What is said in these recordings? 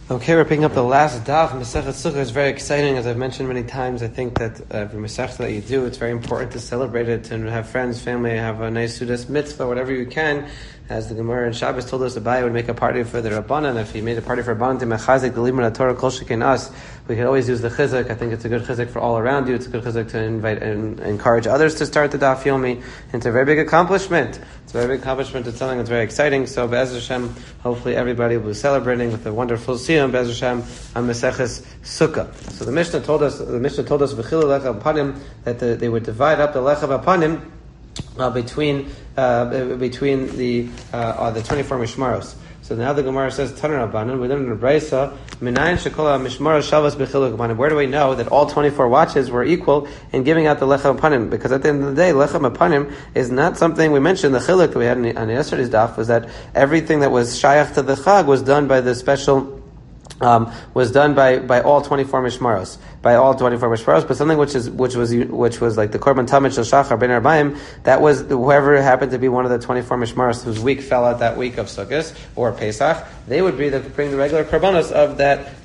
Okay, we're picking up the last daf. Masechet Sukkah is very exciting. As I've mentioned many times, I think that every Masechet that you do, it's very important to celebrate it and have friends, family, have a nice Sudas mitzvah, whatever you can. As the Gemara in Shabbos told us, Abaye would make a party for the Rabbanan. If he made a party for Rabbanan to mechazik the limud Torah kol shekin us, we could always use the chizuk. I think it's a good chizuk for all around you. It's a good chizuk to invite and encourage others to start the daf yomi. It's a very big accomplishment. It's a very big accomplishment. It's something that's very exciting. So Be'ez Hashem, hopefully everybody will be celebrating with a wonderful siyum Be'ez Hashem on Maseches Sukkah. So the Mishnah told us v'chilu lechav apanim, that they would divide up the lechav apanim between the 24 mishmaros. So now the Gemara says, Taner Rabbanan, we learn in the Brisa, Minayin shekola mishmaros shavas b'chiluk apanim. Where do we know that all 24 watches were equal in giving out the lechem apanim? Because at the end of the day, lechem apanim is not something we mentioned. The chiluk that we had on yesterday's daf was that everything that was shayach to the chag was done by the special. Was done by all 24 mishmaros, but something which was like the korban tamid shel shachar ben arbaim, that was whoever happened to be one of the 24 mishmaros whose week fell out that week of Sukkot or Pesach, they would bring the regular korbanos of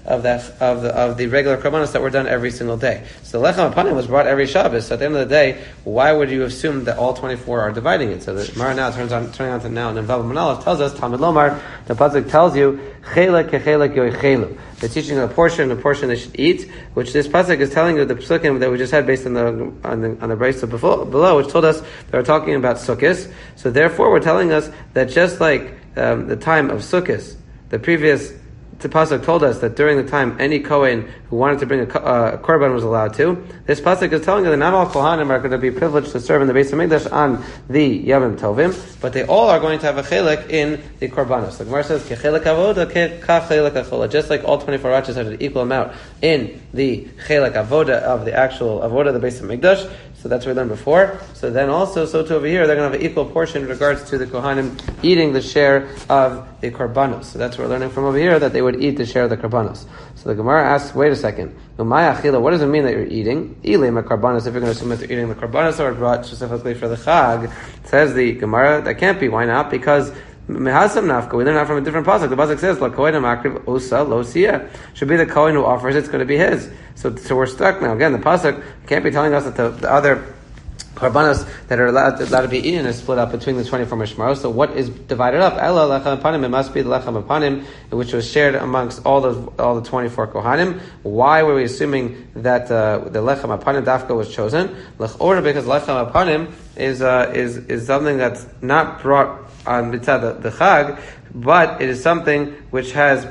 the regular korbanos that were done every single day. So the lechem apanim was brought every Shabbos. So at the end of the day, why would you assume that all 24 are dividing it? So the Gemara now turning on to now, and Vav Manalav tells us, Talmud Lomar, the pasuk tells you, chelek kechelek yoichelu. They're teaching a portion they should eat, which this pasuk is telling you the psukim that we just had based on the brisa below, which told us they were talking about Sukkot. So therefore, we're telling us that just like the time of Sukkot, the previous pasuk told us that during the time any Kohen who wanted to bring a korban was allowed to. This pasuk is telling us that not all Kohanim are going to be privileged to serve in the Beis Hamikdash on the Yavim Tovim, but they all are going to have a chelik in the korbanos. The Gemara says, "Kechelek avoda kach chelik achola." Just like all 24 watches had an equal amount in the chelik avoda of the actual avoda of the Beis Hamikdash. So that's what we learned before. So then also, so too over here, they're going to have an equal portion in regards to the Kohanim eating the share of the Korbanos. So that's what we're learning from over here, that they would eat the share of the Korbanos. So the Gemara asks, wait a second, what does it mean that you're eating? Ilema Korbanos, if you're going to assume that you're eating the Korbanos that were brought specifically for the Chag, says the Gemara, that can't be. Why not? Because Mehasam nafka, we learn that from a different pasuk. The pasuk says, "La kohen makriv osa lo siyah." Should be the kohen who offers it. It's going to be his. So we're stuck now. Again, the pasuk can't be telling us that the other korbanos that are allowed to be eaten is split up between the 24 mishmaros. So what is divided up? Ela lechem apanim. It must be the lechem apanim, which was shared amongst all the 24 kohanim. Why were we assuming that the lechem apanim dafka was chosen? L'chora, because lechem apanim is something that's not brought on mitzvah the chag, but it is something which has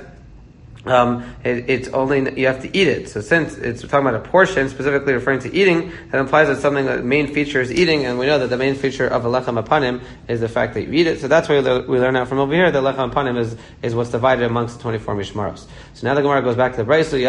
it's only you have to eat it. So since it's talking about a portion, specifically referring to eating, that implies that something that the main feature is eating, and we know that the main feature of a lechem apanim is the fact that you eat it. So that's why we learn out from over here that lechem apanim is what's divided amongst the 24 mishmaros. So now the Gemara goes back to the brayso.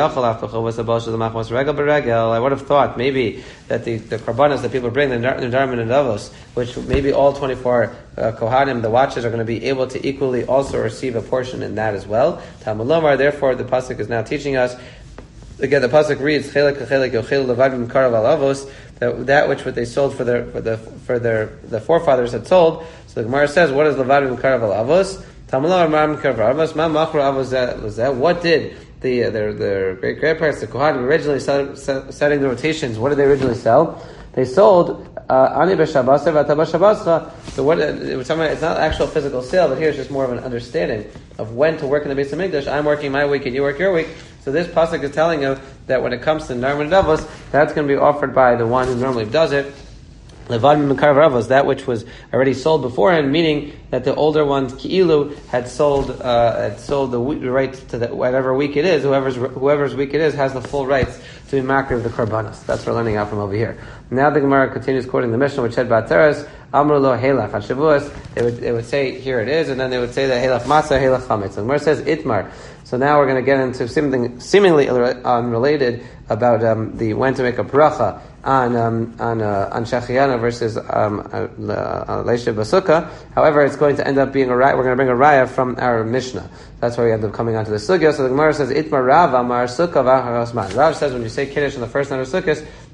I would have thought maybe that the korbanos that people bring, the Nedarim and Nedavos, which maybe all 24 Kohanim, the watches, are going to be able to equally also receive a portion in that as well. Talmud Lomar, therefore, the pasuk is now teaching us. Again, the pasuk reads, "Chelek kechelek yochelu levadim karav alavos," that which what they sold for the forefathers had sold. So the Gemara says, "What is levadim karav alavos?" Talmud Lomar, karav alavos, ma machru avos. What did their great grandparents, the Kohanim, originally setting the rotations? What did they originally sell? They sold ani b'shabasa v'ata b'shabascha. So it's not actual physical sale, but here it's just more of an understanding of when to work in the Beis Hamikdash. I'm working my week and you work your week. So this pasuk is telling you that when it comes to Nedarim and Nedavos, that's going to be offered by the one who normally does it. Levadim Mekarav Avos, that which was already sold beforehand, meaning that the older ones, Ki'ilu, had sold the right to whatever week it is. Whoever's week it is has the full rights to be makriv of the korbanos. That's what we're learning out from over here. Now the Gemara continues quoting the Mishnah, which said Ba'ateres, Amru lo Helach on Shavuos. They would say, here it is, and then they would say that Helach Matzah, Helach Chametz. The Gemara says Itmar. So now we're going to get into something seemingly unrelated about the when to make a bracha on Shechiana versus Leisha Basukah. However, it's going to end up being a raya. We're going to bring a raya from our Mishnah. That's why we end up coming onto the sugya. So the Gemara says, "Itmar Rav Amar Sukkah v'Harasman." Rav says when you say Kiddush on the first night of Sukkot,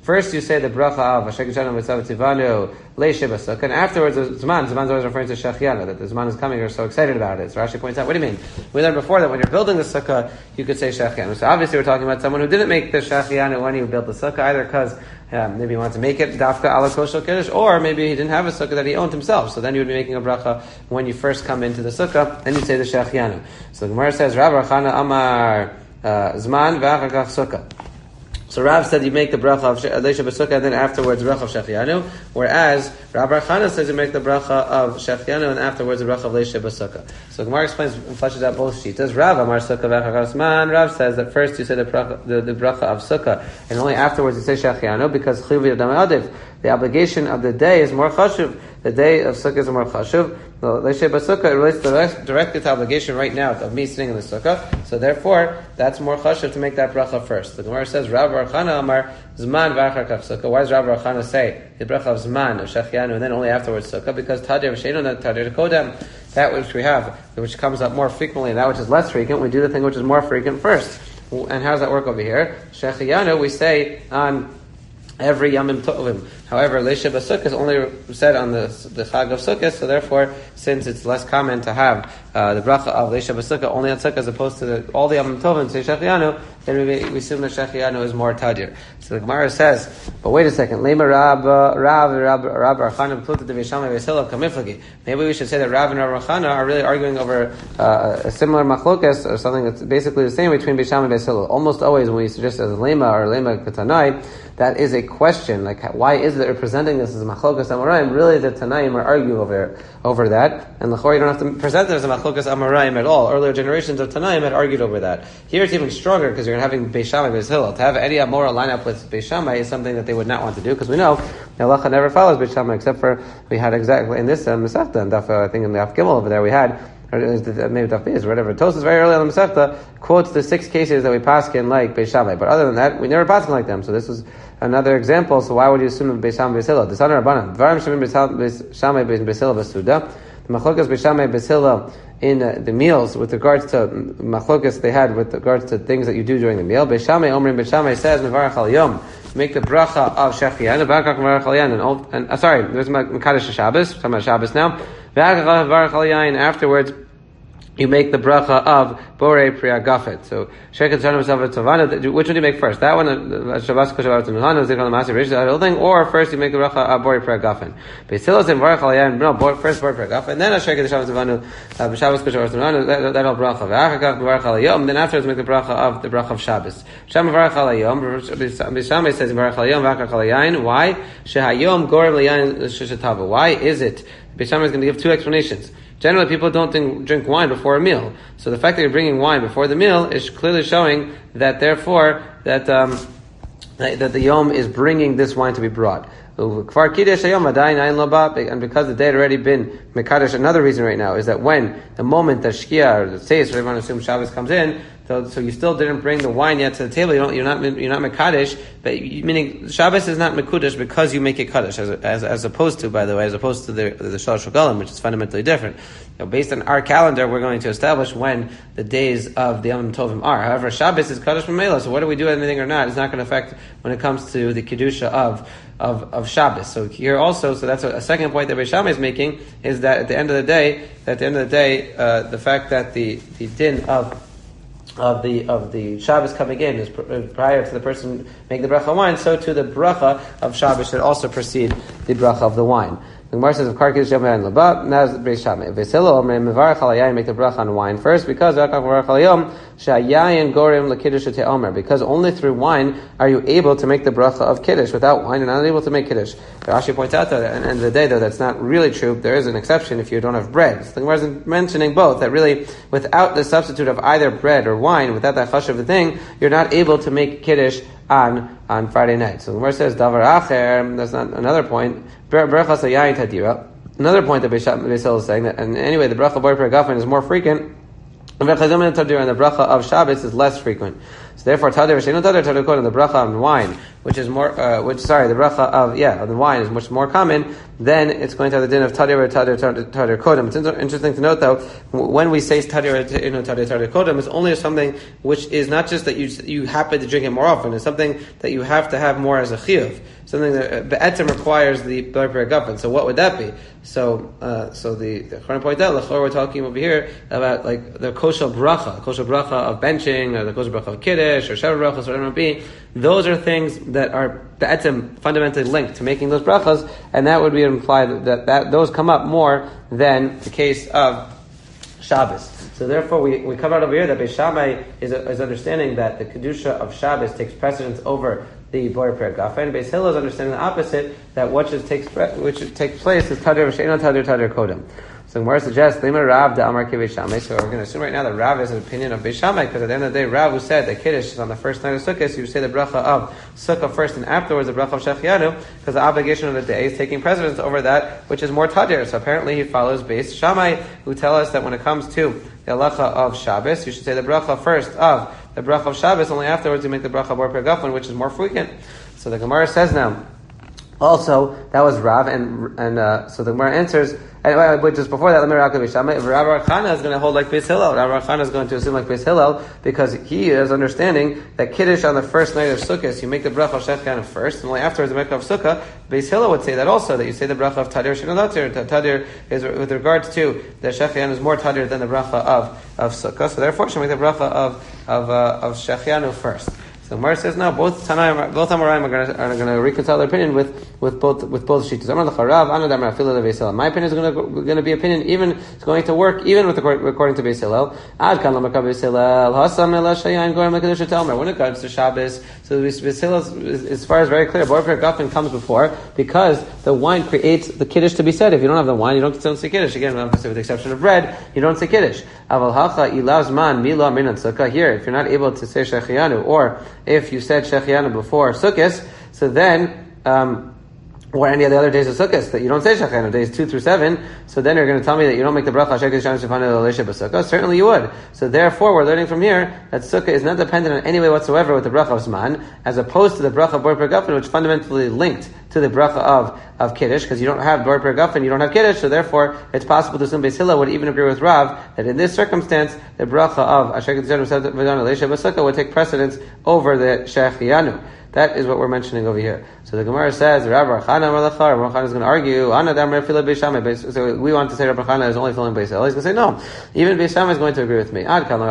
First, you say the bracha of Hashem Shalom V'Tzav Tivanu Leishe B'Sukkah, and afterwards the Zman. Zman's always referring to Shechianu, that the Zman is coming. You're so excited about it. So Rashi points out, what do you mean? We learned before that when you're building the Sukkah, you could say Shechianu. So obviously, we're talking about someone who didn't make the Shechianu when he built the Sukkah, either because maybe he wanted to make it Dafka ala Koshel Kiddush, or maybe he didn't have a Sukkah that he owned himself. So then you would be making a bracha when you first come into the Sukkah, then you'd say the Shechianu. So the Gemara says, Rav Chana Amar Zman V'achar Kach Sukkah. So Rav said you make the bracha of Leisha B'Sukkah and then afterwards the bracha of Shechianu, whereas Rav Bar Chana says you make the bracha of Shechianu and afterwards the bracha of Leisha B'Sukkah. So Gemara explains and fleshes out both shitas. Rav Amar Sukkah V'achar Zman. Rav says that first you say the bracha of Sukkah and only afterwards you say Shechianu because Chiyuv Yadam Adiv. The obligation of the day is more chashuv. The day of Sukkah is more chashuv. The Leisha B'Sukkah relates directly to obligation right now of me sitting in the Sukkah. So therefore, that's more chashuv to make that bracha first. The Gemara says, Rav Bar Chana Amar Zman V'achar Kach Sukkah. Why does Rav Bar Chana say the bracha of Zman, of Shechianu, and then only afterwards Sukkah? Because Tadir V'Sheinu, not Tadir Kodem. That which we have, which comes up more frequently, and that which is less frequent, we do the thing which is more frequent first. And how does that work over here? Shechianu, we say on every Yamim Tovim. However, Leisha B'Sukkah is only said on the Chag of Sukkah, so therefore, since it's less common to have the bracha of Leisha B'Sukkah only on Sukkah as opposed to all the Yamim Tovim say Shechianu, then we assume that Shechianu is more Tadir. So the Gemara says, but wait a second, Lema Rav Archana Pluta de Veshama Vesila Kamiflagi. Maybe we should say that Rav and Rav Archana are really arguing over a similar machlokas or something that's basically the same between Besham and Vesila. Almost always when we suggest as Lema or Lema Katanai, that is a question, like why is it that we're presenting this as a machlokas amoraim? Really, the Tanaim are arguing over that, and l'chor you don't have to present it as a machlokas amoraim at all. Earlier generations of Tanaim had argued over that. Here it's even stronger because you're having Beis Shammai Beis Hillel. To have any Amora line up with Beis Shammai is something that they would not want to do because we know halacha never follows Beis Shammai except for we had exactly in this Masechta and I think in the Af Gimel over there we had. Or maybe Daf Beis or whatever. Tosfos very early on the Masechta quotes the 6 cases that we paskin like Beis Shammai, but other than that, we never paskin like them. So this was another example. So why would you assume that Beis Shammai Beis Hillel? The Son of Rabbanan, Dvarim Shemim Beis Shammai Beis Hillel B'Suda. The Machlokas Beis Shammai Beis Hillel in the meals with regards to Machlokas they had with regards to things that you do during the meal. Beis Shammai Omrim Beis Shammai says Mevarach Al Yom. Make the bracha of Shechianu, and sorry, there's Mekadosh Shabbos, talking about Shabbos now. Afterwards, you make the bracha of Borei Priya Gafet. So, which one do you make first? That one, Shabbos Koshavat Nuhana, Zikon Lamasi Rish, that whole thing, or first you make the bracha of Borei Priya Gafen. Besilos and Varach Alayan, no, first Borei Priya Gafen, and then Shabbos Koshavat Nuhana, Shabbos Koshavat Nuhana, that whole bracha. V'achakach Varach Alayom, then afterwards make the bracha of Shabbos. Shama Varach Alayom, B'Shamai says Varach Alayom, V'achakach Alayan, why? Shehayom Gorem Layan Shishatava. Why is it? B'Shamai is going to give 2 explanations. Generally, people don't drink wine before a meal. So the fact that you're bringing wine before the meal is clearly showing that, therefore, that the Yom is bringing this wine to be brought. And because the day had already been Mekadosh, another reason right now is that when the moment that Shkia, or the Tzeis, or everyone assumes Shabbos comes in, so you still didn't bring the wine yet to the table. You're not mekadesh, but meaning Shabbos is not mekudesh because you make it kaddish, as opposed to, by the way, as opposed to the Shalosh Regalim, which is fundamentally different. Based on our calendar, we're going to establish when the days of the Yom Tovim are. However, Shabbos is kaddish Mamela, so whether we do anything or not, it's not going to affect when it comes to the kedusha of Shabbos. So here also, so that's a second point that Beis Shammai is making, is that at the end of the day, the fact that the din of the Shabbos coming in is prior to the person making the bracha of wine, so too the bracha of Shabbos should also precede the bracha of the wine. The Gemara says of Karkish Yom Laba, now is Beis Shammai. Vesilo Mevarach Alayin, make the bracha on wine first, because because only through wine are you able to make the bracha of Kiddush. Without wine, you're not able to make Kiddush. Rashi points out that at the end of the day, though, that's not really true. There is an exception if you don't have bread. So the Gemara is mentioning both, that really, without the substitute of either bread or wine, without that chash of the thing, you're not able to make Kiddush on Friday night. So the Gemara says, Davar Acher, that's not another point. Another point that Beis Hillel is saying, that, and anyway, the bracha of Borei Priya Gafen is more frequent, and the bracha of Shabbos is less frequent. So therefore, tadir v'sheinu tadir kodem, the bracha on wine, which is more, the bracha of the wine is much more common, then it's going to have the din of tadir kodem. It's interesting to note though, when we say tadir kodem, it's only something which is not just that you happen to drink it more often. It's something that you have to have more as a chiyuv. Something that be'etem requires the bar peragafen. So what would that be? So the current point out, we're talking over here about like the kosher bracha of benching, or the kosher bracha of kiddush, or sheva brachas, whatever it may be. Those are things that are be'etem fundamentally linked to making those brachas, and that would be implied that those come up more than the case of Shabbos. So therefore, we come out over here that Beis Shammai is understanding that the kedusha of Shabbos takes precedence over the Boyer Peragafen. Beis Hillel is understanding the opposite, that which should take place is tadir v'sheino tadir kodem. So Gemara suggests Lima Rav da Amar Beis Shammai. So we're going to assume right now that Rav is an opinion of Beis Shammai, because at the end of the day, Rav who said that Kiddush is on the first night of Sukkot, so you say the bracha of Sukkah first and afterwards the bracha of Shechianu, because the obligation of the day is taking precedence over that which is more tadir. So apparently he follows Beis Shammai, who tell us that when it comes to the halacha of Shabbos, you should say the bracha first of the bracha of Shabbos, only afterwards you make the bracha of Bor Peragafen, which is more frequent. So the Gemara says now, also, that was Rav, and so the Gemara answers, but just before that, let me Rav Beis if Rav Archana is going to hold like Beis Hillel, Rav Archana is going to assume like Beis Hillel, because he is understanding that Kiddush on the first night of Sukkot, you make the bracha of Shechianu first, and only afterwards the bracha of Sukkah. Beis Hillel would say that also, that you say the bracha of Tadir Sheinu Tadir. Tadir is, with regards to the Shechianu, is more Tadir than the bracha of Sukkah, so therefore you make the bracha of Shechianu first. So Gemara says no. Both Amoraim are going to reconcile their opinion with both shittas. My opinion is going to be opinion even it's going to work even with according to Beis Hillel. When it comes to Shabbos, so Beis Hillel as far as very clear. Bor Peragafen comes before because the wine creates the kiddush to be said. If you don't have the wine, you don't say kiddush. Again, with the exception of bread, you don't say kiddush. Here, if you're not able to say Shechianu, or if you said Shechianu before Sukkot, so then, or any of the other days of Sukkot that you don't say Shechianu, days 2 through 7, so then you're going to tell me that you don't make the bracha Shechianu Shefanu L'Leisha B'Sukkah. Certainly you would. So therefore, we're learning from here that Sukkah is not dependent in any way whatsoever with the bracha of Zman, as opposed to the bracha of Bor Peragafen, which fundamentally linked to the bracha of Kiddush, because you don't have Bor Peragafen, you don't have Kiddush, so therefore it's possible to assume Beis Hillel would even agree with Rav that in this circumstance the bracha of Shechianu Shefanu L'Leisha B'Sukkah would take precedence over the Shechianu. That is what we're mentioning over here. So the Gemara says, Rav Archana is going to argue, so we want to say Rav Archana is only filling Beis Hillel. He's going to say, no, even Beis Shammai is going to agree with me. When it comes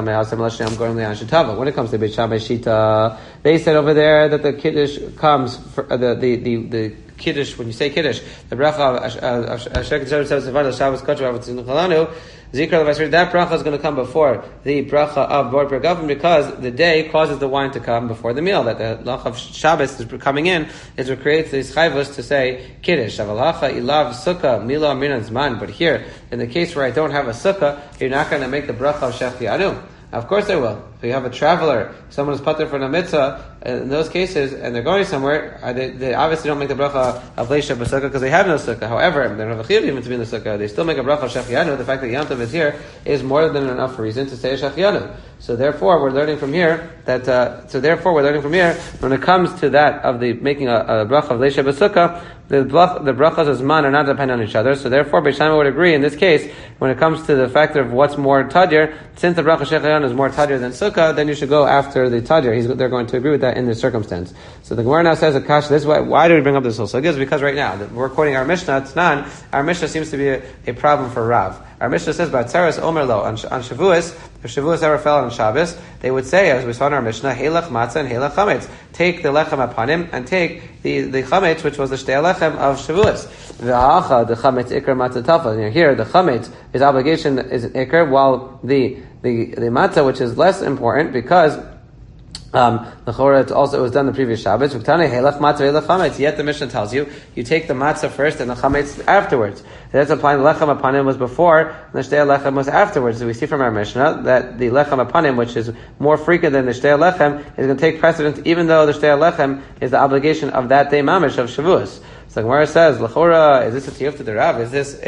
to Beis Shammai Shita, they said over there that the Kiddush comes, the Kiddush, when you say Kiddush, the bracha of Shabbos Kachar that bracha is going to come before the bracha of Bor Peragafen, because the day causes the wine to come before the meal. That the lach of Shabbos is coming in is what creates these chayvus to say Kiddush. Avalacha ilav sukkah mila minan zman. But here, in the case where I don't have a sukkah, you're not going to make the bracha of Shechianu. Of course I will. If you have a traveler, someone is pater for a mitzvah, in those cases, and they're going somewhere, they obviously don't make the bracha of Leisha B'Sukkah because they have no sukkah. However, they don't have a chiyuv even to be in the sukkah. They still make a bracha of Shechianu. The fact that Yom Tov is here is more than enough reason to say a Shechianu. So therefore, we're learning from here that. When it comes to that of the making a bracha of Leisha B'Sukkah, the brachas of Zman are not dependent on each other. So therefore, Beis Shammai would agree in this case when it comes to the factor of what's more tadir. Since the bracha Shechianu is more tadir than sukkah, then you should go after the tadir. They're going to agree with that in this circumstance. So the Gemara now says, Akash, this is why do we bring up this whole sugya? Because right now we're quoting our Mishnah Tanan. Our Mishnah seems to be a problem for Rav. Our Mishnah says, "Batzaras Omer Lo on Shavuos, if Shavuos ever fell on Shabbos, they would say, as we saw in our Mishnah, Heilach Matzah and Heilach Chametz. Take the lechem upon him and take the chametz, which was the shtei lechem of Shavuos. V'ha'acha the chametz ikar matzah tafel. Here the chametz is obligation is ikar, while the matzah, which is less important because the chora it was done the previous Shabbos. Yet the Mishnah tells you take the matzah first and the chametz afterwards. That's applying the lechem upon him was before and the shtei lechem was afterwards. So we see from our Mishnah that the lechem upon him, which is more frequent than the shtei lechem, is going to take precedence, even though the shtei lechem is the obligation of that day mamish of Shavuos. So Gemara says, "L'chora, is this a tiyuf to the Rav? Is this a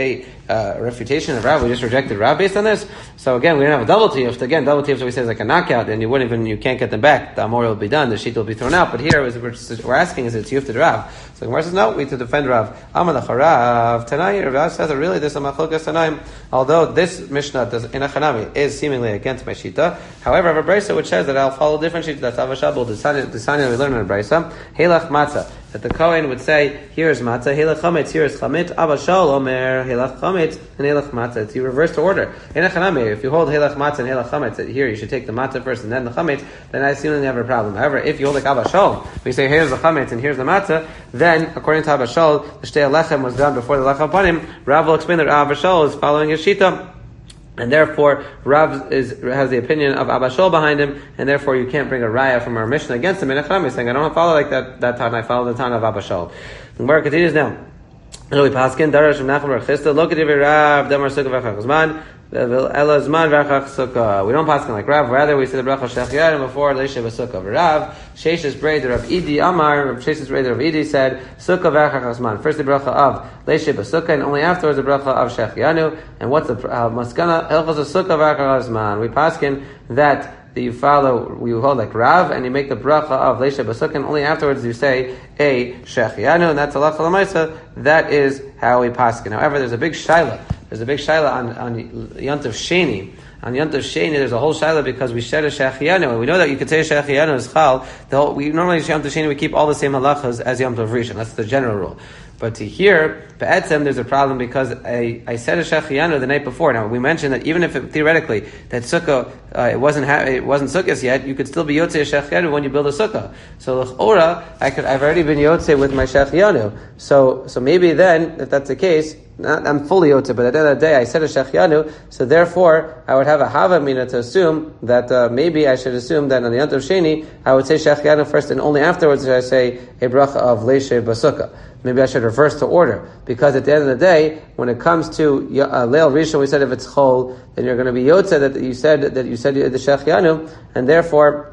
refutation of Rav. We just rejected Rav based on this. So again, we don't have a double tiyuf. Again, double tiyuf, so we say is like a knockout, and you can't get them back. The amor will be done, the sheet will be thrown out. But here, we're asking, is it tiyuf to Rav? So the Gemara says, no, we to defend Rav. Amar Rav Tanai. Rav says that really this is a machlokas Tanaim. Although this Mishnah in Achanami is seemingly against my shita, however, I have a brisa which says that I'll follow different shita. That's Avashabul. The Sanya we learn in a brisa. Helach matzah. That the Kohen would say, here is matzah, helach chametz, here is chametz, Avashal omer, helach chametz, and helach matzah. It's the reverse order. In Achanami, if you hold helach matzah and helach chametz, here you should take the matzah first and then the chametz, then I seemingly have a problem. However, if you hold like Avashal, we say here's the chametz and here's the matzah, then according to Avashal, the shtei lechem was done before the lechem panim. Rav will explain that Avashal is following his shita. And therefore, Rav has the opinion of Abashol behind him, and therefore you can't bring a raya from our Mishnah against him. And Echram is saying, I don't follow like that Tana, I follow the Tana of Abashol. The Gemara continues now. We paskin darash from Nachum Bar Chista lokadiv Rav damar sukkah v'achach zman ela zman v'achach sukkah. We don't paskin like Rav. Rather, we say the bracha shechiyarim before leisha b'sukkah. Rav Sheshes breder of Idi Amar. Sheshes breder of Idi said sukkah v'achach zman. First the bracha of leisha b'sukkah, and only afterwards the bracha of shechiyanu. And what's the maskana? Elchos of sukkah v'achach zman. We paskin that you hold like Rav, and you make the bracha of Leisha B'sukkah, and only afterwards you say a Shechianu, and that's halacha l'maisa. That is how we paskin. However, there's a big shaila. There's a big shaila on Yontav Sheni. On Yontav Sheni, there's a whole shaila because we shed a Shechianu, and we know that you could say Shechianu is chal. We normally Yontav Sheni we keep all the same halachas as Yontav Rishon. That's the general rule. But to here, Be'etzem, there's a problem because I said a Shechianu the night before. Now, we mentioned that even if theoretically that sukkah, it wasn't sukkahs yet, you could still be Yotzei Shechianu when you build a sukkah. So, l'chora, I've already been Yotzei with my Shechianu. So maybe then, if that's the case, I'm fully Yotzei, but at the end of the day, I said a Shechianu, so therefore, I would have a Havamina to assume that maybe I should assume that on the Yontav Sheni, I would say Shechianu first, and only afterwards should I say a bracha of Leishe B'sukkah. Maybe I should reverse the order, because at the end of the day, when it comes to Leil Rishon, we said if it's Chol, then you're going to be Yotzei that you said the Shechianu, and therefore,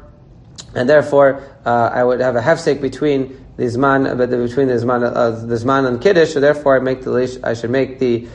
I would have a hefsek between the Zman and Kiddush. So therefore, I should make the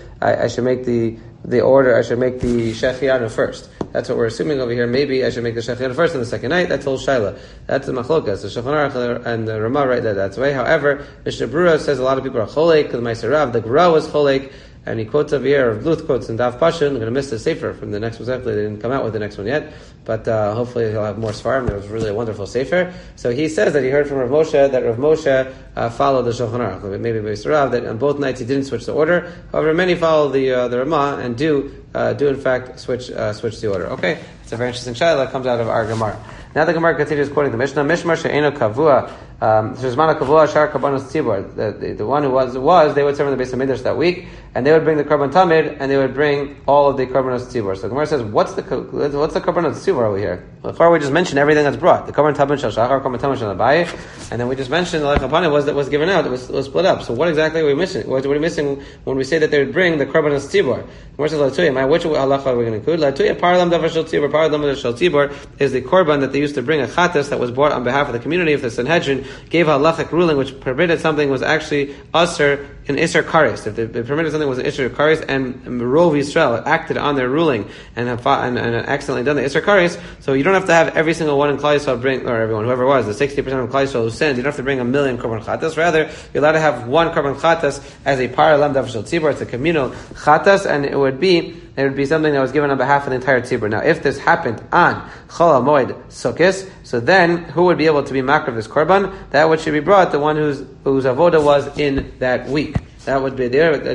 Shechianu first. That's what we're assuming over here. Maybe I should make the Shechianu first on the second night. That's whole Shaila. That's the Machlokas. The Shulchan Aruch and the Ramah write that's the way. However, Mishnah Berurah says a lot of people are Cholek. The Meiser Rav, the Gra was Cholek. And he quotes over here, of Bluth quotes in Daf Pashun. I'm going to miss the Sefer from the next one. They didn't come out with the next one yet. But hopefully he'll have more Sfarim. There was really a wonderful Sefer. So he says that he heard from Rav Moshe that Rav Moshe followed the Shulchan Aruch. Maybe Meiser Rav, that on both nights he didn't switch the order. However, many follow the Ramah and do in fact switch the order. Okay, it's a very interesting shayla that comes out of our Gemara. Now the Gemara continues quoting the Mishnah. Mishmar she'eno kavua, shezmana kavua shar karbanos tzibur. The one who was they would serve in the base of Midrash that week, and they would bring the karban tamid, and they would bring all of the karbanos tzibur. So the Gemara says, what's the karbanos tzibur over here? Well, before we just mentioned everything that's brought. The karban tamid shal shachar, karban tamid shal abayis, and then we just mentioned the lechem was given out. It was split up. So what exactly are we missing? What are we missing when we say that they would bring the karbanos tzibur? The Gemara says, which halacha are we going to include? Latuya parlam davar shal tzibur. Parlam davar shal tzibur is the korban that they used to bring, a chatas that was brought on behalf of the community. If the Sanhedrin gave a halachic ruling which permitted something was actually usher in Isser Karis, if they permitted something was an Isser Karis, and Rov Yisrael acted on their ruling and accidentally done the Isser Karis, so you don't have to have every single one in Klal Yisrael bring, or everyone, whoever it was, the 60% of Klal Yisrael who sinned, you don't have to bring 1,000,000 korban chatas. Rather, you're allowed to have one korban chatas as a paralam davar shel tzibur. It's a communal chatas, and it would be something that was given on behalf of the entire tzibur. Now, if this happened on Chol HaMoed Sukkos, so then who would be able to be makar this korban? That which should be brought, the one whose avoda was in that week. That would be there. And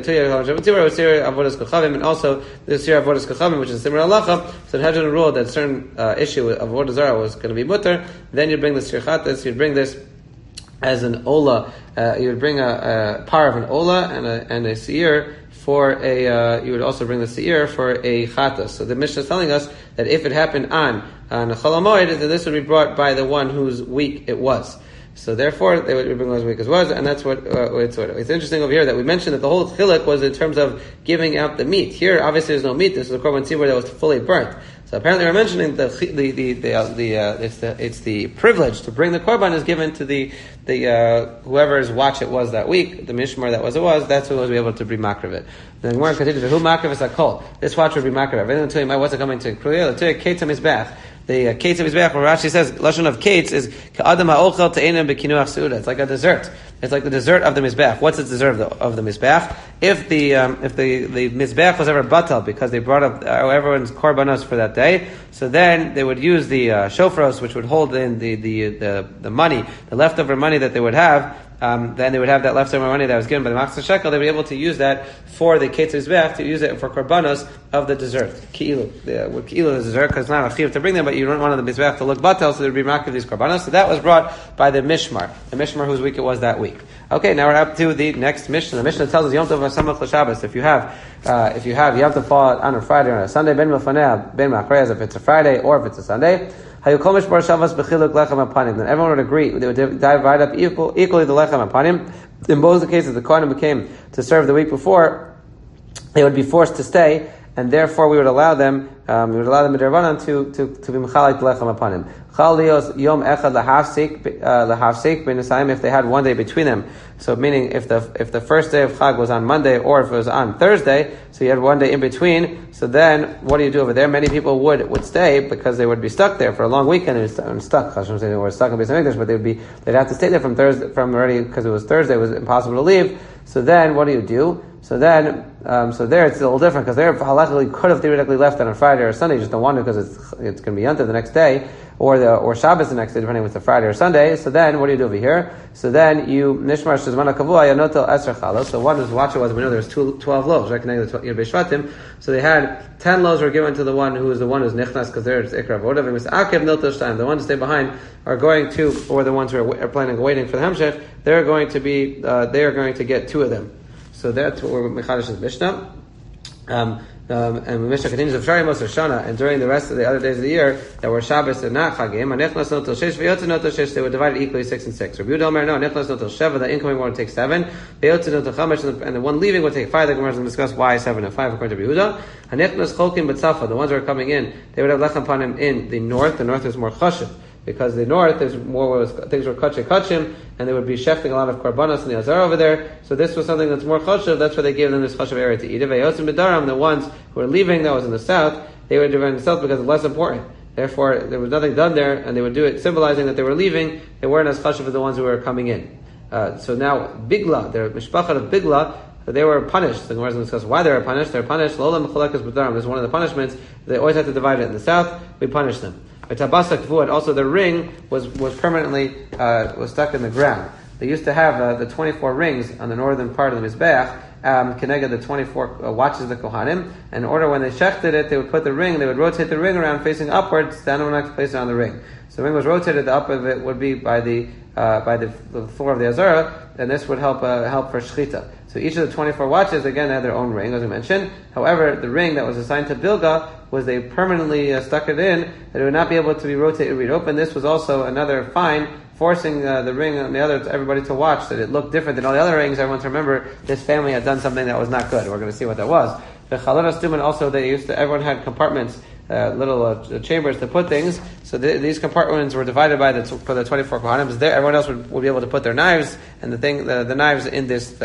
also the Sir Avodas Kachavim, which is similar halacha. So it had a rule that certain issue of avodah zarah was going to be mutter. Then you bring the sirchatas. You'd bring this as an ola. You would bring a par of an ola and a seir for a. You would also bring the seir for a chatas. So the Mishnah is telling us that if it happened on Chol HaMoed, then this would be brought by the one whose week it was. So therefore, they would bring as weak as was, and that's what it's interesting over here that we mentioned that the whole chiluk was in terms of giving out the meat. Here, obviously, there's no meat. This is a korban tzibur that was fully burnt. So apparently we're mentioning it's the privilege to bring the korban is given to the whoever's watch it was that week, the mishmar that was, that's who was able to be makriv it. Then the Gemara continues, who makriv is hakol? This watch would be makriv. Everything until you what's it coming to? Kates HaMizbech. The Kates HaMizbech, where Rashi says, Lashon of Kates is Ka'adam ha'ochel te'enem b'kinuach seuda. It's like a dessert. It's like the dessert of the Mizbech. What's the dessert of the Mizbech? If the Mizbech was ever batal because they brought up everyone's korbanos for that day, so then they would use the shofros, which would hold in the money, the leftover money that they would have. Then they would have that leftover money that was given by the Machzor Shekel. They would be able to use that for the Ketz Mizbech, to use it for korbanos of the dessert. Ki'ilu. Ki'ilu is dessert, because it's not a chiv to bring them, but you don't want the Mizbech to look batel, so there would be makriv these korbanos. So that was brought by the Mishmar whose week it was that week. Okay, now we're up to the next Mishnah. The Mishnah tells us Yom Tov Samach l'Shabbos. If you have Yom Tov fall on a Friday or on a Sunday, ben milfaneh, ben ma'achrei, if it's a Friday or if it's a Sunday, then everyone would agree. They would divide up equally the lechem apanim. In both the cases, the kohanim came to serve the week before, they would be forced to stay, and therefore we would allow them midrabanan to be mechalek the lechem apanim. Chalios yom echad lahafsik b'nisayim, if they had one day between them. So meaning if the first day of Chag was on Monday or if it was on Thursday, so you had one day in between. So then what do you do over there? Many people would stay because they would be stuck there for a long weekend and stuck. I shouldn't say they were stuck in Beis Hamikdash, but they'd have to stay there from already, because it was Thursday. It was impossible to leave. So then what do you do? So then, so there it's a little different, because there halachically could have theoretically left on a Friday or a Sunday. You just don't want to, because it's going to be Yom Tov the next day, or Shabbos the next day, depending if it's a Friday or Sunday. So then, what do you do over here? So then you nishmar shezman kavua yanotel esrei chalos. So one is watch it was, we know there was 12 loaves, recognizing the Yom B'Shvatim. So they had 10 loaves were given to the one who's nichnas, because there's ikra vodav and misakev niltel shtaim. The ones who stay behind are going to, or the ones who are planning waiting for the hamshech, they are going to get 2 of them. So that's what we're Mechadish in Mishnah. And the Mishnah continues of Shari Moshe Shana, and during the rest of the other days of the year that were Shabbos and not Chagim, they would divide it equally 6 and 6. Rabbi Yehuda Omer, no, Nechnas Notel Sheva, the incoming one would take 7, and the one leaving would take 5. The Gemara is going to discuss why 7 and 5 according to Rabbi Yehuda. Hanechnas Cholkim B'Tzafa, the ones who are coming in, they would have Lechem Panim in the north. The north is more chashiv, because the north is more things were kachim, and they would be shefting a lot of korbanos in the azar over there. So this was something that's more chashiv. That's why they gave them this chashiv area to eat. Ve'yosim b'daram, the ones who were leaving, that was in the south, they would divide in the south because it's less important. Therefore, there was nothing done there, and they would do it symbolizing that they were leaving. They weren't as chashiv as the ones who were coming in. So now Bigla, their mishpachat of Bigla, they were punished. The Gemara is going to discuss why they were punished. They're punished. Lolam mechalekas b'daram. This is one of the punishments. They always have to divide it in the south. We punish them. But Tabasa Kvuad, also the ring was permanently was stuck in the ground. They used to have the 24 rings on the northern part of the Mizbeach, Kenega, the 24 watches of the Kohanim. And in order, when they shechted it, they would put the ring, they would rotate the ring around facing upwards, stand on the next place on the ring. So the ring was rotated, the upper of it would be by the floor of the Azara, and this would help for Shechita. So each of the 24 watches, again, had their own ring, as we mentioned. However, the ring that was assigned to Bilga was they permanently stuck it in, that it would not be able to be rotated or reopened. This was also another fine, forcing the ring on the other, everybody to watch, that it looked different than all the other rings. Everyone to remember, this family had done something that was not good. We're going to see what that was. The Chalon Stuman also, everyone had compartments, little chambers to put things. So these compartments were divided for the 24 Kohanim. There, everyone else would be able to put their knives and the knives in these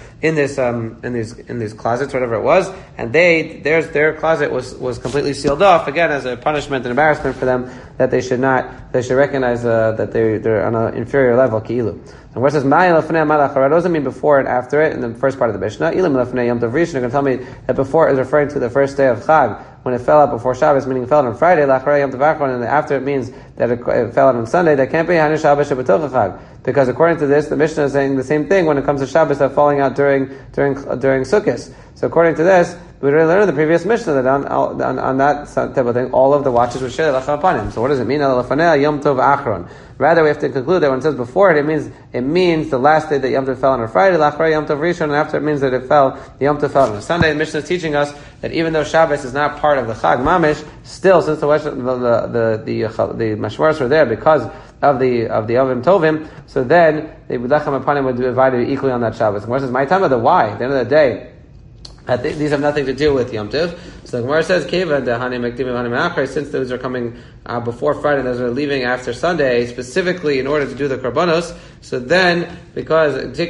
closets, whatever it was, and their closet was completely sealed off, again as a punishment and embarrassment for them, that they should recognize that they're on an inferior level, ki'ilu. And where it says ma'il lefnei malachara, doesn't mean before and after it in the first part of the Mishnah. Ilim lefnei yom tov rishon, you're going to tell me that before is referring to the first day of Chag, when it fell out before Shabbos, meaning it fell out on Friday, lachara yom tov achron, and after it means that it fell out on Sunday. That can't be hanish Shabbos shebetoch Chag, because according to this, the Mishnah is saying the same thing when it comes to Shabbos that falling out during Sukkot. So according to this, we already learned in the previous Mishnah that on that type of thing, all of the watches would share lachem apanim. So what does it mean? Lefanei yom tov achron. Rather, we have to conclude that when it says before it means the last day that Yom Tov fell on a Friday, lachra Yom Tov Rishon, and after it means that the Yom Tov fell on a Sunday. The Mishnah is teaching us that even though Shabbos is not part of the Chag Mamish, still, since the mashmaros were there because of the Yom Tovim, so then the Lechem Apanim would be divided equally on that Shabbos. And what says my time of the why? At the end of the day, These have nothing to do with Yom Tov. So the Gemara says, Keva, the Hanim Mekdim and Hanim Achar, since those are coming before Friday and those are leaving after Sunday, specifically in order to do the Karbanos, so then, because the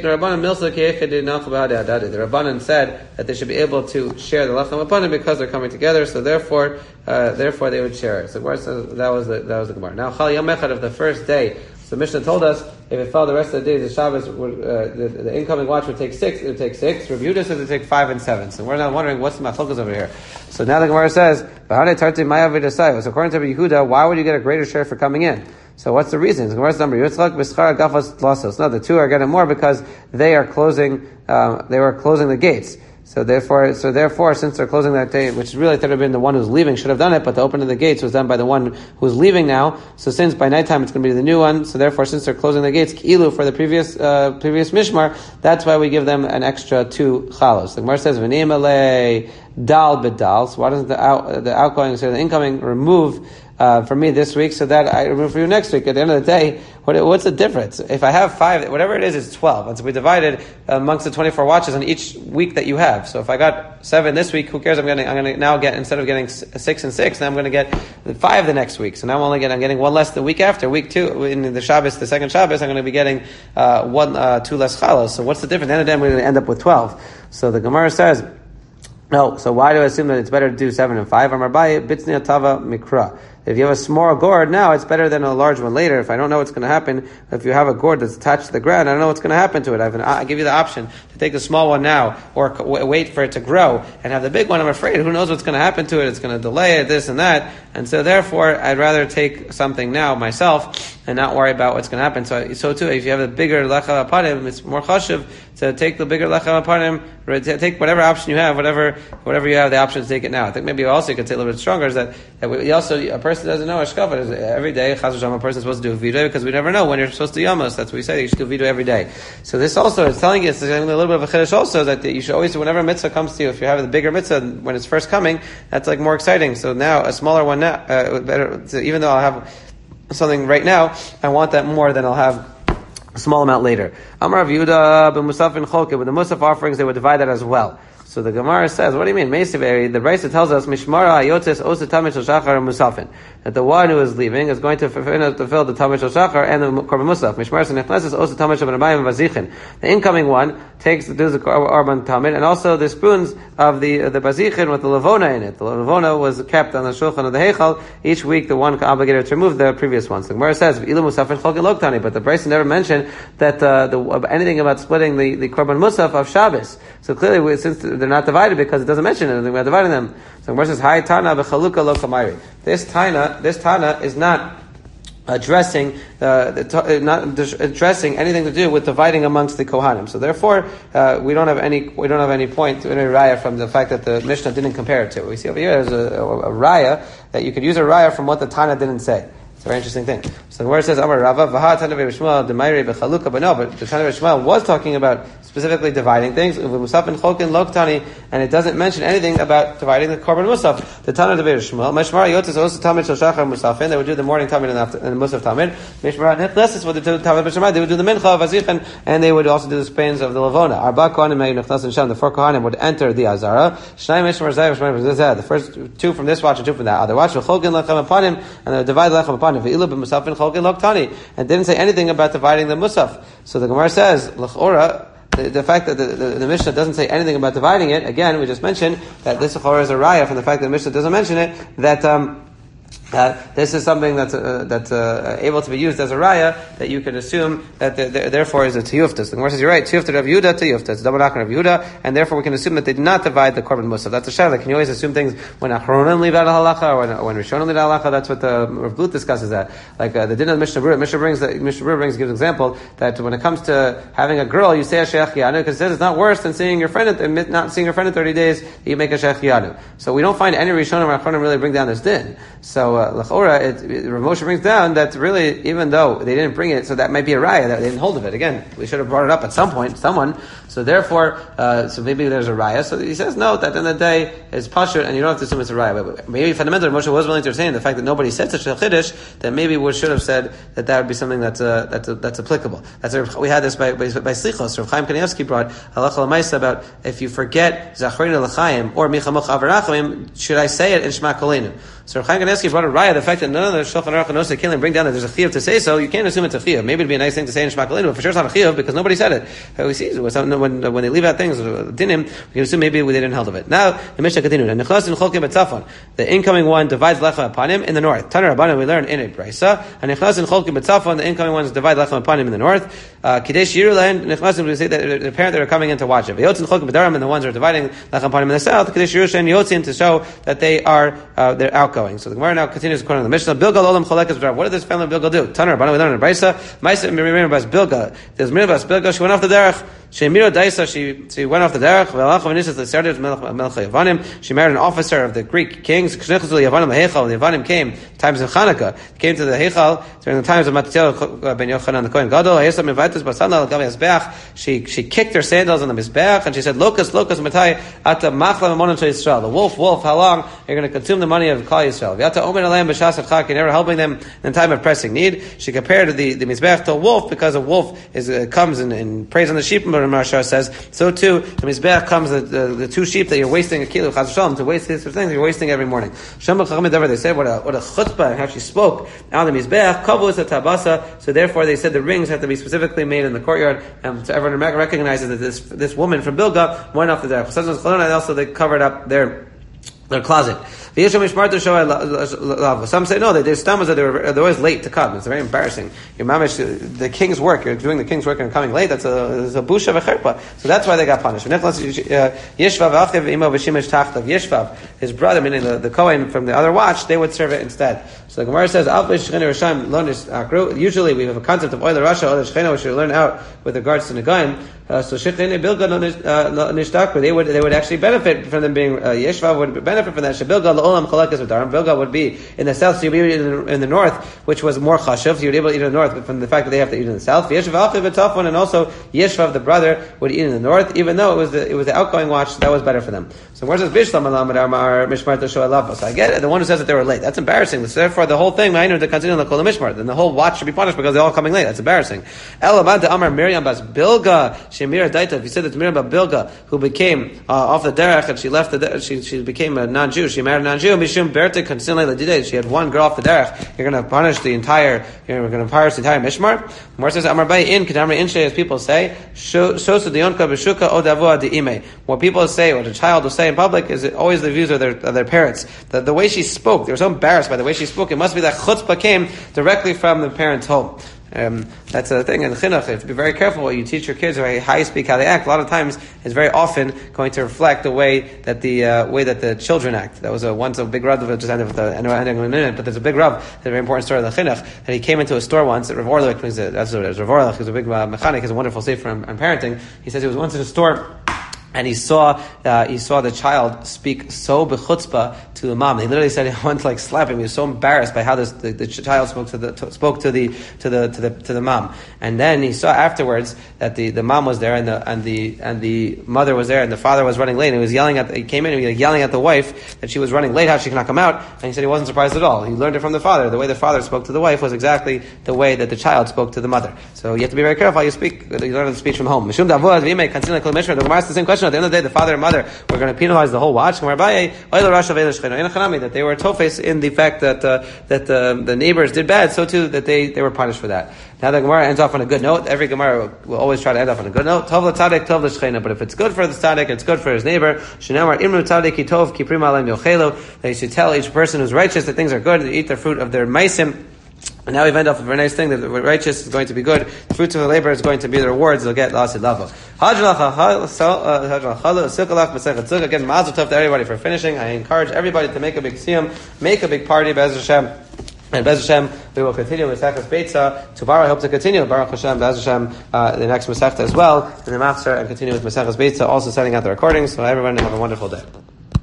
Rabbanan said that they should be able to share the Lachem Apanim because they're coming together, so therefore they would share it. So the Gemara says that was the Gemara. Now, Chal Yom Echad of the first day, so Mishnah told us if it fell the rest of the day, the Shabbos would, the incoming watch would take 6. It would take 6. Rabbi Yehuda says it would take 5 and 7. So we're now wondering what's the machlokas over here. So now the Gemara says, so according to Rabbi Yehuda, why would you get a greater share for coming in? So what's the reason? The Gemara's number Yitzchak b'schar gafos lasos. No, the two are getting more because they are closing. They were closing the gates. So therefore, since they're closing that day, which really could have been the one who's leaving should have done it, but the opening of the gates was done by the one who's leaving now. So since by nighttime it's going to be the new one, so therefore since they're closing the gates, ki'ilu for the previous mishmar, that's why we give them an extra 2 chalos. The Gemara says v'neim alei dal b'dal. So why doesn't the outgoing, so the incoming, remove for me this week, so that I remove for you next week? At the end of the day, what's the difference? If I have 5, whatever it is, it's 12. And so we divided amongst the 24 watches on each week that you have. So if I got 7 this week, who cares? I'm going to now get, instead of getting 6 and 6, now I'm going to get 5 the next week. So now I'm getting 1 less the week after. Week 2, in the Shabbos, the second Shabbos, I'm going to be getting 2 less chalos. So what's the difference? At the end of the day, we're going to end up with 12. So the Gemara says, no, so why do I assume that it's better to do 7 and 5? Amar Abaye, bitzni atava mikra. If you have a small gourd now, it's better than a large one later. If I don't know what's going to happen, if you have a gourd that's attached to the ground, I don't know what's going to happen to it. I give you the option to take the small one now, or wait for it to grow, and have the big one. I'm afraid, who knows what's going to happen to it? It's going to delay it, this and that. And so therefore, I'd rather take something now myself, and not worry about what's going to happen. So too, if you have the bigger lecha apanim, it's more chashuv to take the bigger lecha apanim, take whatever option you have, whatever you have the option to take it now. I think maybe also you could say a little bit stronger, is that we also, a person doesn't know Ashkafa. Every day, Chaz v'Shalom, a person is supposed to do a vidui, because we never know when you're supposed to Yamos. That's what we say, you should do vidui every day. So this also is telling you, it's a little bit of a chiddush also, that you should always, whenever a mitzvah comes to you, if you have the bigger mitzvah, when it's first coming, that's like more exciting. So now, a smaller one now, better, so even though I'll have something right now, I want that more than I'll have a small amount later. Amar Rav Yehuda b'musaf and cholke, with the musaf offerings, they would divide that as well. So the Gemara says, what do you mean? Meisiveri, the Brisa tells us, Mishmara ayotes osa tamid shel shachar musafin. That the one who is leaving is going to fulfill the tamid shel shachar and the korban musaf. Mishmara senechneses osa tamid shel benabayim vazichin. The incoming one does the korban tamid, and also the spoons of the bazichin with the levona in it. The levona was kept on the shulchan of the heichal. Each week the one obligated to remove the previous one. So the Gemara says, ilu musafin cholke loktani, but the Brisa never mentioned that anything about splitting the korban musaf of Shabbos. So clearly, since they're not divided, because it doesn't mention anything, we're dividing them. So the Gemara says, Hai Tana v'chaluka lo kamayri. This Tana is not addressing anything to do with dividing amongst the Kohanim. So therefore, we don't have any point in a raya from the fact that the Mishnah didn't compare it to. What we see over here is a raya that you could use a raya from what the Tana didn't say. It's a very interesting thing. So the word says, Amar Rava, Vaha Tana V'Shmuel, D'Mayri B'Chaluka, but no, but the Tana V'Shmuel was talking about specifically dividing things, Musaf and Cholkin Loktani, and it doesn't mention anything about dividing the Korban Musaf. The Tana V'Shmuel, Meshmar Yotis also Tamid Shel Shachar Musafin, they would do the morning Tamid and the Musaf Tamid. Meshmar Nechnesis would do the Tamid B'Shemai, they would do the Mincha Vazichin, and they would also do the spains of the Lavona. Arba Kohanim Me'yu Nechnas and Shem, the 4 Kohanim would enter the Azara. Shnai Meshmar Zay Meshmar Zay, the first 2 from this watch and 2 from that other watch. Cholkin Lechem Apanim, and they would divide Lechem Apanim. And didn't say anything about dividing the musaf. So the Gemara says, l'chora, the fact that the Mishnah doesn't say anything about dividing it, again, we just mentioned that this l'chora is a raya from the fact that the Mishnah doesn't mention it, that this is something that's able to be used as a raya, that you can assume that therefore is a tiyuftas. The Gemara says, you're right, tiyufta Rav Yehuda, tiyuftas, double knock on Rav Yehuda, and therefore we can assume that they did not divide the korban musaf. That's a shayla. Can you always assume things when achronim leave out halacha, or when rishonim leave out halacha? That's what the Rav Blut discusses that. Like the din of Mishnah Berurah gives an example that when it comes to having a girl, you say a sheikh yanu, because it says it's not worse than seeing your friend not seeing your friend in 30 days. You make a sheikh yanu. So we don't find any rishonim or achronim really bring down this din. So L'chora, Rav Moshe brings down that really, even though they didn't bring it, so that might be a raya that they didn't hold of it. Again, we should have brought it up at some point, someone. So therefore, so maybe there's a raya. So he says no. That at the end of the day is pashut, and you don't have to assume it's a raya. But maybe fundamentally, Moshe was willing to entertain the fact that nobody said such a chiddush. That maybe we should have said that would be something that's applicable. We had this by Slichos. Rav Chaim Kanievsky brought halacha l'maisa about if you forget Zachrina l'chaim or Michamuch Avarachim, should I say it in Shema Kolenu? So Rav Chaim Kanievsky brought a raya, the fact that none of the Shulchan Aruch and Nosei Kelim bring down that there's a chiyuv to say so, you can't assume it's a chiyuv. Maybe it'd be a nice thing to say in Shema Kolenu, but for sure it's not a chiyuv because nobody said it. We see when they leave out things, dinim, we can assume maybe they didn't hold of it. Now, the Mishnah continued. The incoming one divides lechem upon him in the north. Taner Rabbanan, we learn in a brisa. And the incoming ones divide lechem upon him in the north. Kidesh Yirulan, we say that the parent that are coming in to watch it. And the ones that are dividing lechem upon him in the south, Kidesh Yerushan Yotzim, to show that they're outgoing. So the Gemara now continues according to the Mishnah. Bilgal Olam Cholekes B'Rav. What did this family of Bilgal do? Taner Rabbanan, we learn in a brisa. Ma'aseh Miriam Bas Bilgal. There's Miriam Bas Bilgal. She went off the derech. She went off the derech. She married an officer of the Greek kings. The Yavanim came times of Chanukah. Came to the Heichal during the times of Mattiel ben Yochanan the Kohen Gadol. She kicked her sandals on the Mizbeach and she said, "Locust, matai ata machla mamonon shel Yisrael." The wolf, how long you're going to consume the money of Klal Yisrael? V'ata omer alayim b'shas achak. You're never helping them in time of pressing need. She compared the Mizbeach to a wolf because a wolf comes and preys on the sheep. But Marshar says so too. The Mizbeach comes the two sheep that you're wasting a kilo chas v'shalom to waste these things you're wasting every morning. They said what a chutzpah and how she spoke on the Mizbeach. Kavu is a tabasa. So therefore they said the rings have to be specifically made in the courtyard, so everyone recognizes that this woman from Bilga went off the derech. And also they covered up their closet. Some say no, they're stammas that they're always late to come. It's very embarrassing. Your mamish, the king's work, you're doing the king's work and coming late, that's a busha v'cherpa. So that's why they got punished. Yishvav, his brother, meaning the Kohen from the other watch, they would serve it instead. So the Gemara says, usually we have a concept of oil Rasha, oil Shechina, which we learn out with regards to Nagaim. So Shechina Bilga Nishtakru, they would actually benefit from them being, Yishvav would benefit from that. Shabilga L'olam Chalekes V'darim. Bilga would be in the south, so you'd be in the north, which was more chashuv, so you'd be able to eat in the north, but from the fact that they have to eat in the south. And also Yishvav, the brother, would eat in the north, even though it was the outgoing watch, that was better for them. So where's this Bishlam Alam Mishmar to show Allah? So I get it, the one who says that they were late. That's embarrassing. So therefore the whole thing, then the whole watch should be punished because they're all coming late. That's embarrassing. Elamad Amar Miriam Bas Bilga, Shemira Daita, if you said that Miriam Bas Bilga, who became off the derech and she left she became a non-Jew, she married a non-Jew, Mishum Berte Constantly Ladide, she had one girl off the derech, you're going to punish the entire Mishmar. More says Amar Bay in Kedamri Inshe, as people say, Shosu Dionka Beshuka Odavua Di Ime. What people say, what a child will say in public, is always the views of their parents. The way she spoke, they were so embarrassed by the way she spoke, it must be that chutzpah came directly from the parents' home. That's the thing in chinuch. You have to be very careful what you teach your kids, or how you speak, how they act. A lot of times, it's very often going to reflect the way that the children act. That was once a big rav. Just ended with in a minute, but there's a big rav. There's a very important story of the chinuch that he came into a store once. Rav Orlich brings it. That's what it is. Rav Orlich is a big mechanic. He's a wonderful sefer on parenting. He says he was once in a store. And he saw the child speak so bechutzpah to the mom. He literally said he wanted to slap him. He was so embarrassed by how the child spoke to the mom. And then he saw afterwards that the mom was there and the mother was there and the father was running late. And he came in and he was yelling at the wife that she was running late, how she cannot come out. And he said he wasn't surprised at all. He learned it from the father. The way the father spoke to the wife was exactly the way that the child spoke to the mother. So you have to be very careful how you speak. You learn the speech from home. The Gemara asks the same question. At the end of the day, the father and mother were going to penalize the whole watch. That they were tofes in the fact that the neighbors did bad, so too that they were punished for that. Now the Gemara ends off on a good note. Every Gemara will always try to end off on a good note. Tov l'tzaddik, tov l'shchena. But if it's good for the tzaddik, it's good for his neighbor. Shenamar imru tzaddik kitov kiprim alem yochelu. They should tell each person who's righteous that things are good, they eat the fruit of their maisim. And now we've ended off a very nice thing, that the righteous is going to be good, the fruits of the labor is going to be the rewards, they'll get lasid lava. Again, mazel tov to everybody for finishing. I encourage everybody to make a big siyum, make a big party, Be'ez Hashem. And Be'ez Hashem, we will continue with Masechtas Beitza. Tomorrow I hope to continue, Baruch Hashem, Be'ez Hashem, the next Masechta as well, in the Machzor, and continue with Masechtas Beitza, also sending out the recordings. So everyone have a wonderful day.